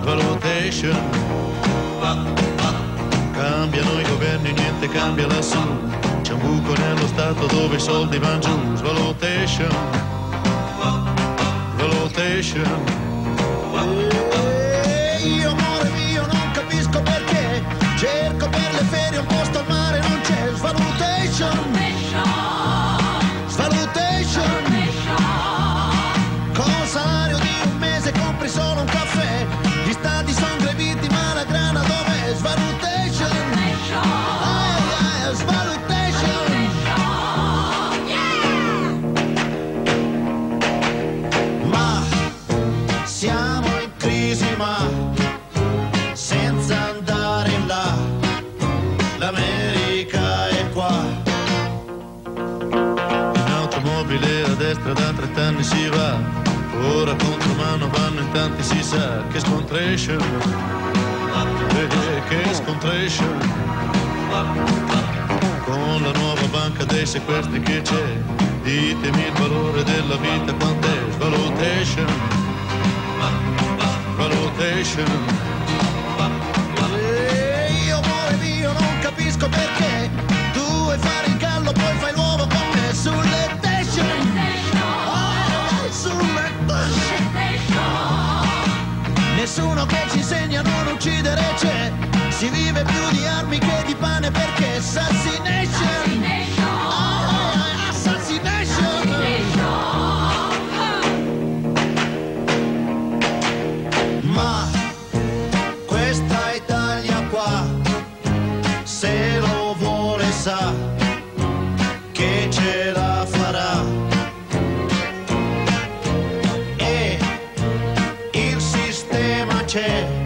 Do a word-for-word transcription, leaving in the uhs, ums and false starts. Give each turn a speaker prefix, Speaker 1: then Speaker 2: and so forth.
Speaker 1: svalutation. Cambiano i governi, niente cambia lassù. C'è un buco nello Stato dove i soldi vanno giù. Svalutation, svalutation.
Speaker 2: E io amore mio non capisco perché. Cerco per le ferie un posto al mare, non c'è. Svalutation, svalutation. Con salario di un mese compri solo un caffè. Gli stati sono greviti ma la grana dov'è? Svalutation, ah, yeah, svalutation. Ma siamo in crisi ma senza andare in là. L'America è qua.
Speaker 1: In automobile a destra da trent'anni si va. Ora contro mano vanno in tanti, si sa che scontration, eh, che scontration. Con la nuova banca dei sequestri che c'è, ditemi il valore della vita quant'è. Svalutation, svalutation.
Speaker 2: E io amore mio non capisco perché. Tu vuoi fare il gallo poi fai l'uovo con me. Sulle station, oh, sulle nessuno che ci insegna a non uccidere c'è. Si vive più di armi che di pane perché assassination, oh, assassination. Ma questa Italia qua, se lo vuole sa che ce la farà. E il sistema c'è.